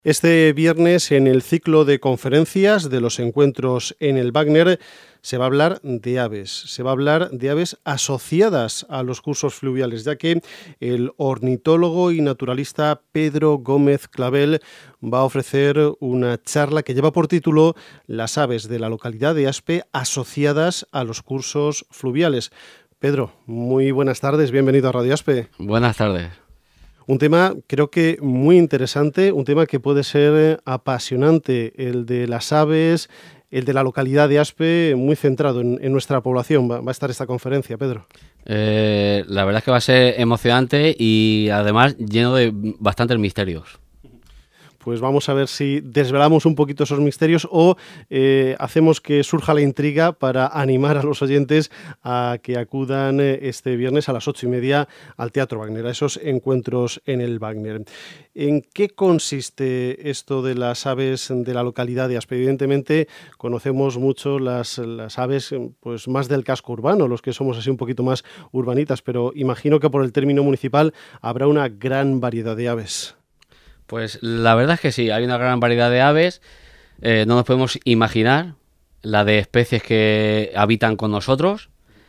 Este viernes, en el ciclo de conferencias de los encuentros en el Wagner, se va a hablar de aves. Se va a hablar de aves asociadas a los cursos fluviales, ya que el ornitólogo y naturalista Pedro Gómez Clavel va a ofrecer una charla que lleva por título Las aves de la localidad de Aspe asociadas a los cursos fluviales. Pedro, muy buenas tardes, bienvenido a Radio Aspe. Buenas tardes. Un tema creo que muy interesante, un tema que puede ser apasionante, el de las aves, el de la localidad de Aspe, muy centrado en nuestra población. Va a estar esta conferencia, Pedro. La verdad es que va a ser emocionante y además lleno de bastantes misterios. Pues vamos a ver si desvelamos un poquito esos misterios o hacemos que surja la intriga para animar a los oyentes a que acudan este viernes a las 8:30 al Teatro Wagner, a esos encuentros en el Wagner. ¿En qué consiste esto de las aves de la localidad de Aspe? Evidentemente conocemos mucho las aves pues más del casco urbano, los que somos así un poquito más urbanitas, pero imagino que por el término municipal habrá una gran variedad de aves. Pues la verdad es que sí, hay una gran variedad de aves, no nos podemos imaginar la de especies que habitan con nosotros.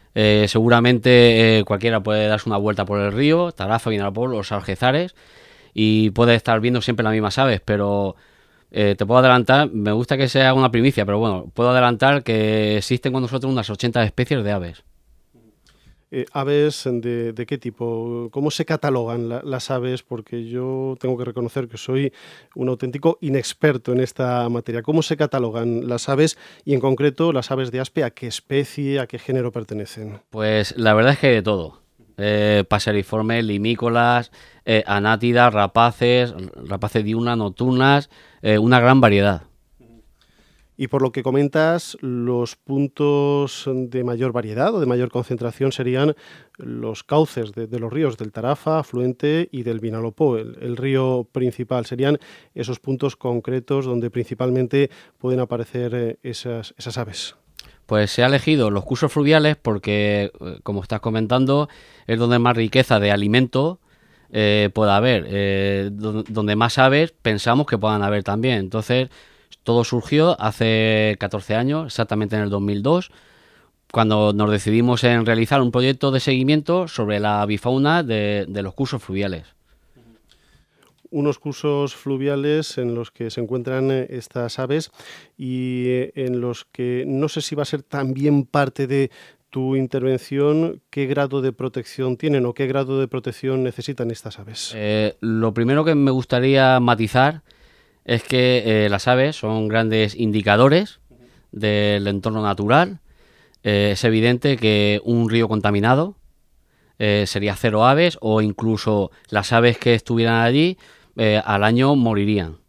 Seguramente cualquiera puede darse una vuelta por el río, Tarafa, Vinalopó, los Algezares, y puede estar viendo siempre las mismas aves, pero te puedo adelantar, me gusta que sea una primicia, pero bueno, puedo adelantar que existen con nosotros unas 80 especies de aves. ¿Aves de qué tipo? ¿Cómo se catalogan las aves? Porque yo tengo que reconocer que soy un auténtico inexperto en esta materia. ¿Cómo se catalogan las aves y en concreto las aves de Aspe? ¿A qué especie, a qué género pertenecen? Pues la verdad es que hay de todo. Paseriformes, limícolas, anátidas, rapaces diurnas, nocturnas, una gran variedad. Y por lo que comentas, los puntos de mayor variedad o de mayor concentración serían los cauces de los ríos del Tarafa, afluente, y del Vinalopó, el río principal. Serían esos puntos concretos donde principalmente pueden aparecer esas aves. Pues se ha elegido los cursos fluviales porque, como estás comentando, es donde más riqueza de alimento puede haber, donde más aves pensamos que puedan haber también. Entonces, todo surgió hace 14 años, exactamente en el 2002, cuando nos decidimos en realizar un proyecto de seguimiento sobre la avifauna de los cursos fluviales. Unos cursos fluviales en los que se encuentran estas aves y en los que no sé si va a ser también parte de tu intervención, ¿qué grado de protección tienen o qué grado de protección necesitan estas aves? Lo primero que me gustaría matizar es que las aves son grandes indicadores del entorno natural. Es evidente que un río contaminado sería cero aves, o incluso las aves que estuvieran allí al año morirían.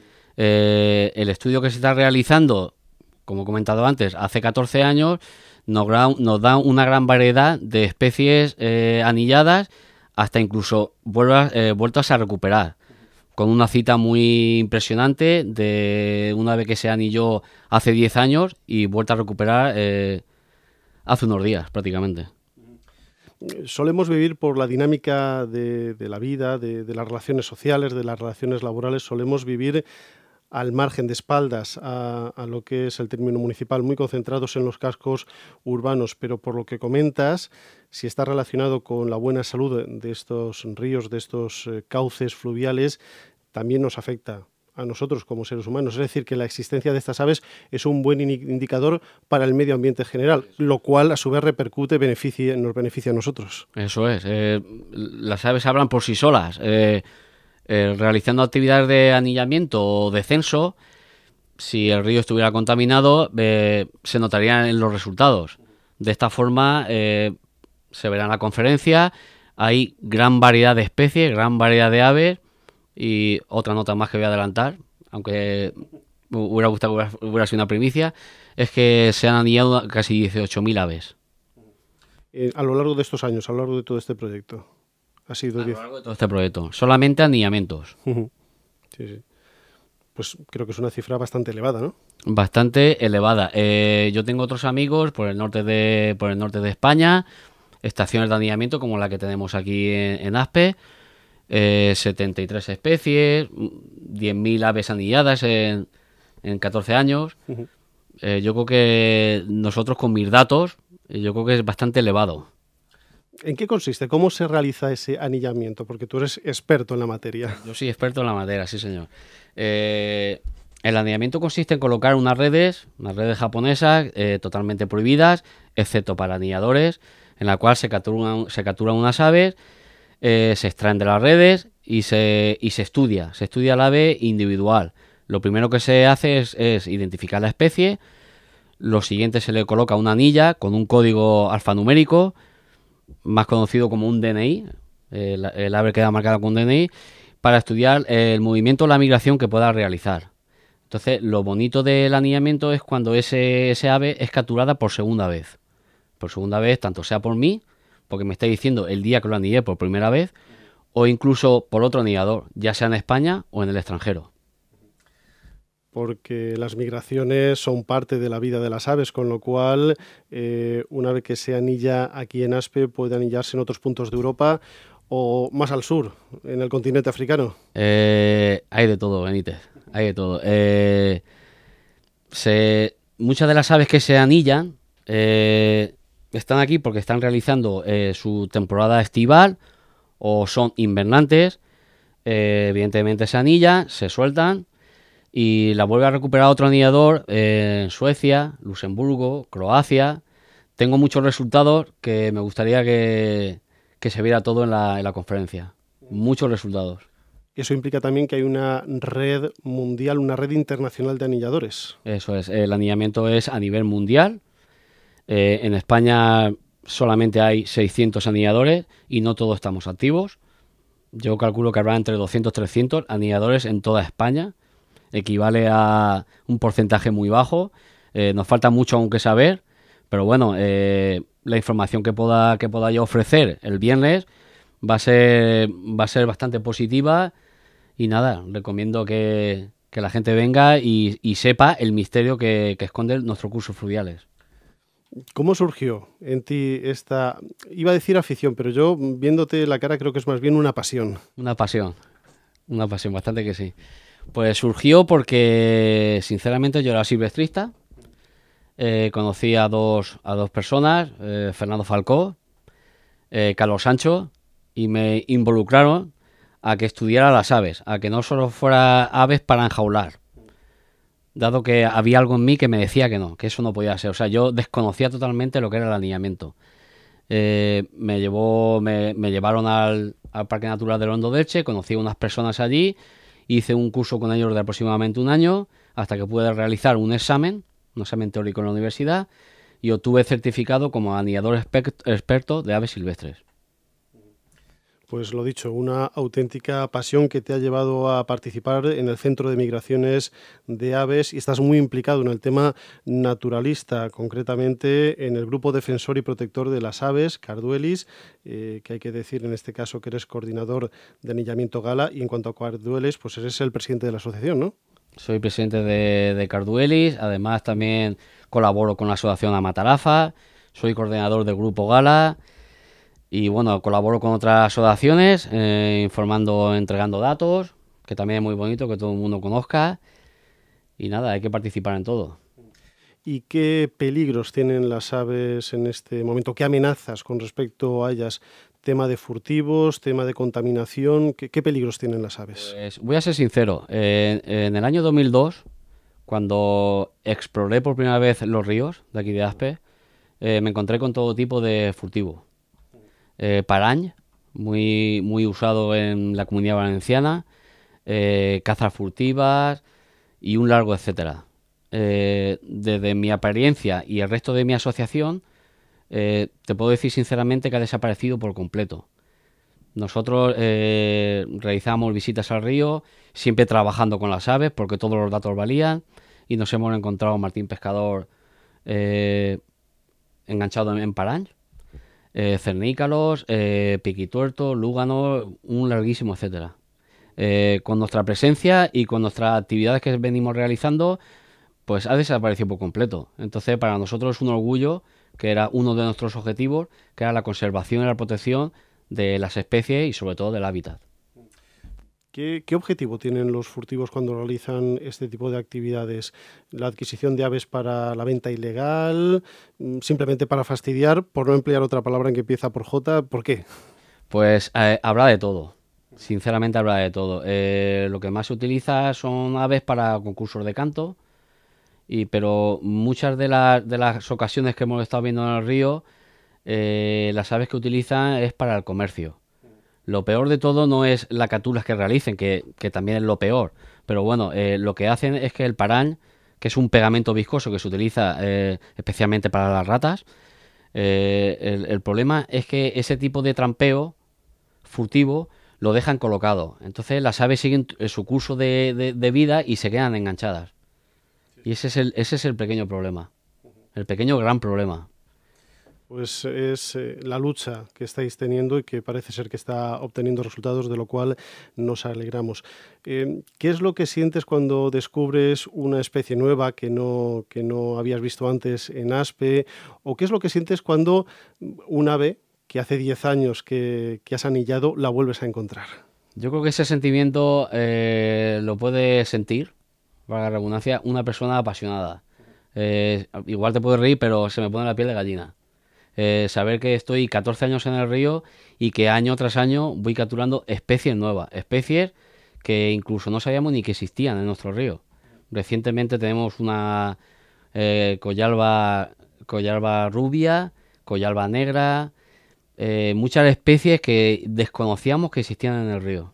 El estudio que se está realizando, como he comentado antes, hace 14 años, nos da una gran variedad de especies anilladas, hasta incluso vueltas a recuperar, con una cita muy impresionante de una ave que se anilló hace 10 años y vuelta a recuperar hace unos días prácticamente. Solemos vivir por la dinámica de la vida, de las relaciones sociales, de las relaciones laborales, solemos vivir al margen, de espaldas a lo que es el término municipal, muy concentrados en los cascos urbanos, pero por lo que comentas, si está relacionado con la buena salud de estos ríos, de estos cauces fluviales, también nos afecta a nosotros como seres humanos. Es decir, que la existencia de estas aves es un buen indicador para el medio ambiente general, lo cual a su vez repercute, nos beneficia a nosotros. Eso es. Las aves hablan por sí solas. Realizando actividades de anillamiento o de censo, si el río estuviera contaminado, se notarían en los resultados. De esta forma se verá en la conferencia, hay gran variedad de especies, gran variedad de aves, y otra nota más que voy a adelantar, aunque me hubiera gustado que hubiera sido una primicia, es que se han anillado casi 18.000 aves. A lo largo de estos años, a lo largo de todo este proyecto. Ha sido a lo largo de todo este proyecto, solamente anillamientos. Sí, sí. Pues creo que es una cifra bastante elevada, ¿no? Bastante elevada. Yo tengo otros amigos por el norte de España, estaciones de anillamiento como la que tenemos aquí en Aspe, 73 especies, 10.000 aves anilladas en 14 años. Ujú. Yo creo que nosotros con mis datos, yo creo que es bastante elevado. ¿En qué consiste? ¿Cómo se realiza ese anillamiento? Porque tú eres experto en la materia. Yo soy experto en la materia, sí señor. El anillamiento consiste en colocar unas redes japonesas totalmente prohibidas, excepto para anilladores, en la cual se capturan unas aves, se extraen de las redes y se estudia el ave individual. Lo primero que se hace es identificar la especie, lo siguiente se le coloca una anilla con un código alfanumérico, más conocido como un DNI, el ave queda marcada con un DNI, para estudiar el movimiento o la migración que pueda realizar. Entonces, lo bonito del anillamiento es cuando ese ave es capturada por segunda vez. Por segunda vez, tanto sea por mí, porque me está diciendo el día que lo anillé por primera vez, o incluso por otro anillador, ya sea en España o en el extranjero. Porque las migraciones son parte de la vida de las aves, con lo cual una ave que se anilla aquí en Aspe puede anillarse en otros puntos de Europa o más al sur, en el continente africano. Hay de todo, Benítez, hay de todo. Muchas de las aves que se anillan están aquí porque están realizando su temporada estival o son invernantes. Evidentemente se anillan, se sueltan y la vuelve a recuperar otro anillador en Suecia, Luxemburgo, Croacia. Tengo muchos resultados que me gustaría que se viera todo en la conferencia. Muchos resultados. Eso implica también que hay una red mundial, una red internacional de anilladores. Eso es, el anillamiento es a nivel mundial. En España solamente hay 600 anilladores y no todos estamos activos. Yo calculo que habrá entre 200 y 300 anilladores en toda España. Equivale a un porcentaje muy bajo. Nos falta mucho aún que saber, pero bueno, la información que pueda yo ofrecer el viernes va a ser bastante positiva y nada, recomiendo que la gente venga y sepa el misterio que esconde nuestro curso Fluviales. ¿Cómo surgió en ti esta, iba a decir afición, pero yo viéndote la cara creo que es más bien una pasión? Una pasión, bastante que sí. Pues surgió porque, sinceramente, yo era silvestrista. Conocí a dos personas, Fernando Falcó, Carlos Sancho, y me involucraron a que estudiara las aves, a que no solo fuera aves para enjaular, dado que había algo en mí que me decía que no, que eso no podía ser. O sea, yo desconocía totalmente lo que era el anillamiento. Me llevaron al Parque Natural del Hondo de Elche, conocí a unas personas allí, hice un curso con ellos de aproximadamente un año, hasta que pude realizar un examen teórico en la universidad, y obtuve certificado como anillador experto de aves silvestres. Pues lo dicho, una auténtica pasión que te ha llevado a participar en el Centro de Migraciones de Aves y estás muy implicado en el tema naturalista, concretamente en el Grupo Defensor y Protector de las Aves, Carduelis, que hay que decir en este caso que eres coordinador de anillamiento Gala, y en cuanto a Carduelis, pues eres el presidente de la asociación, ¿no? Soy presidente de Carduelis, además también colaboro con la asociación Amatarafa, soy coordinador del Grupo Gala. Y bueno, colaboro con otras asociaciones, informando, entregando datos, que también es muy bonito que todo el mundo conozca. Y nada, hay que participar en todo. ¿Y qué peligros tienen las aves en este momento? ¿Qué amenazas con respecto a ellas? Tema de furtivos, tema de contaminación, ¿qué peligros tienen las aves? Pues voy a ser sincero, en el año 2002, cuando exploré por primera vez los ríos de aquí de Aspe, me encontré con todo tipo de furtivo. Parañ, muy usado en la Comunidad Valenciana, cazas furtivas y un largo etcétera. Desde mi experiencia y el resto de mi asociación, te puedo decir sinceramente que ha desaparecido por completo. Nosotros realizamos visitas al río, siempre trabajando con las aves porque todos los datos valían, y nos hemos encontrado a Martín Pescador enganchado en Parañ. Cernícalos, piquituerto, lúgano, un larguísimo etcétera. Con nuestra presencia y con nuestras actividades que venimos realizando, pues ha desaparecido por completo. Entonces, para nosotros es un orgullo, que era uno de nuestros objetivos, que era la conservación y la protección de las especies y sobre todo del hábitat. ¿Qué objetivo tienen los furtivos cuando realizan este tipo de actividades? ¿La adquisición de aves para la venta ilegal? ¿Simplemente para fastidiar? Por no emplear otra palabra en que empieza por J, ¿por qué? Pues habrá de todo. Sinceramente habrá de todo. Lo que más se utiliza son aves para concursos de canto, pero muchas de las ocasiones que hemos estado viendo en el río, las aves que utilizan es para el comercio. Lo peor de todo no es las capturas que realicen, que también es lo peor. Pero bueno, lo que hacen es que el parán, que es un pegamento viscoso que se utiliza especialmente para las ratas, el problema es que ese tipo de trampeo furtivo lo dejan colocado. Entonces las aves siguen su curso de vida y se quedan enganchadas. Y ese es el pequeño problema. El pequeño gran problema. Pues es la lucha que estáis teniendo y que parece ser que está obteniendo resultados, de lo cual nos alegramos. ¿Qué es lo que sientes cuando descubres una especie nueva que no habías visto antes en Aspe? ¿O qué es lo que sientes cuando un ave que hace 10 años que has anillado la vuelves a encontrar? Yo creo que ese sentimiento lo puede sentir, valga la redundancia, una persona apasionada. Igual te puedes reír, pero se me pone la piel de gallina. Saber que estoy 14 años en el río y que año tras año voy capturando especies nuevas, especies que incluso no sabíamos ni que existían en nuestro río. Recientemente tenemos una collalba rubia, collalba negra, muchas especies que desconocíamos que existían en el río.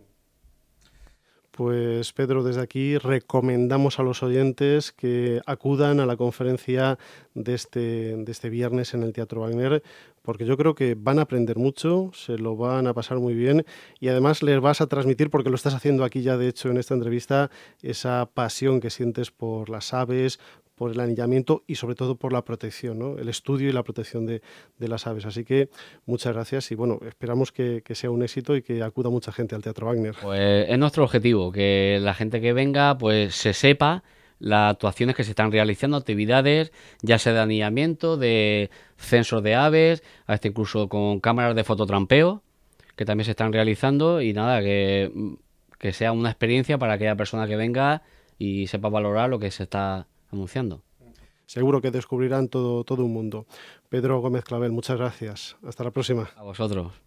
Pues Pedro, desde aquí recomendamos a los oyentes que acudan a la conferencia de este viernes en el Teatro Wagner, porque yo creo que van a aprender mucho, se lo van a pasar muy bien y además les vas a transmitir, porque lo estás haciendo aquí ya de hecho en esta entrevista, esa pasión que sientes por las aves, por el anillamiento y sobre todo por la protección, ¿no? El estudio y la protección de las aves. Así que muchas gracias y bueno, esperamos que sea un éxito y que acuda mucha gente al Teatro Wagner. Pues es nuestro objetivo, que la gente que venga pues se sepa las actuaciones que se están realizando, actividades, ya sea de anillamiento, de censos de aves, hasta incluso con cámaras de fototrampeo, que también se están realizando y nada, que sea una experiencia para aquella persona que venga y sepa valorar lo que se está anunciando. Seguro que descubrirán todo un mundo. Pedro Gómez Clavel, muchas gracias. Hasta la próxima. A vosotros.